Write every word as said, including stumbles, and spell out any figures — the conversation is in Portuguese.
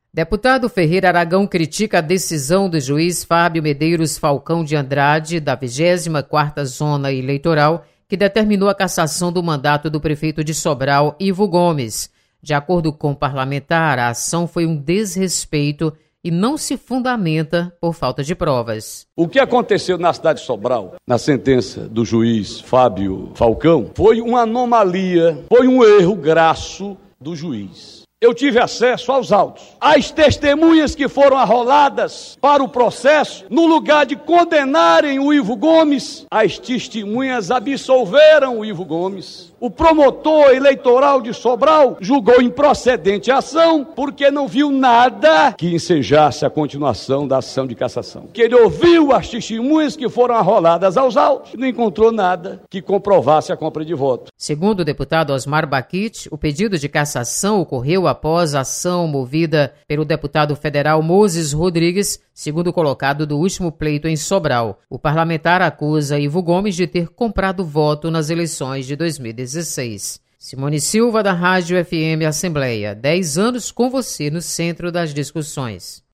Deputado Ferreira Aragão critica a decisão do juiz Fábio Medeiros Falcão de Andrade, da vigésima quarta Zona Eleitoral, que determinou a cassação do mandato do prefeito de Sobral, Ivo Gomes. De acordo com o parlamentar, a ação foi um desrespeito e não se fundamenta por falta de provas. O que aconteceu na cidade de Sobral, na sentença do juiz Fábio Falcão, foi uma anomalia, foi um erro grasso do juiz. Eu tive acesso aos autos. As testemunhas que foram arroladas para o processo, no lugar de condenarem o Ivo Gomes, as testemunhas absolveram o Ivo Gomes. O promotor eleitoral de Sobral julgou improcedente a ação porque não viu nada que ensejasse a continuação da ação de cassação. Que ele ouviu as testemunhas que foram arroladas aos autos e não encontrou nada que comprovasse a compra de voto. Segundo o deputado Osmar Baquite, o pedido de cassação ocorreu após a ação movida pelo deputado federal Moses Rodrigues, segundo colocado do último pleito em Sobral. O parlamentar acusa Ivo Gomes de ter comprado voto nas eleições de dois mil e dezesseis. Simone Silva, da Rádio F M Assembleia. dez anos com você no centro das discussões.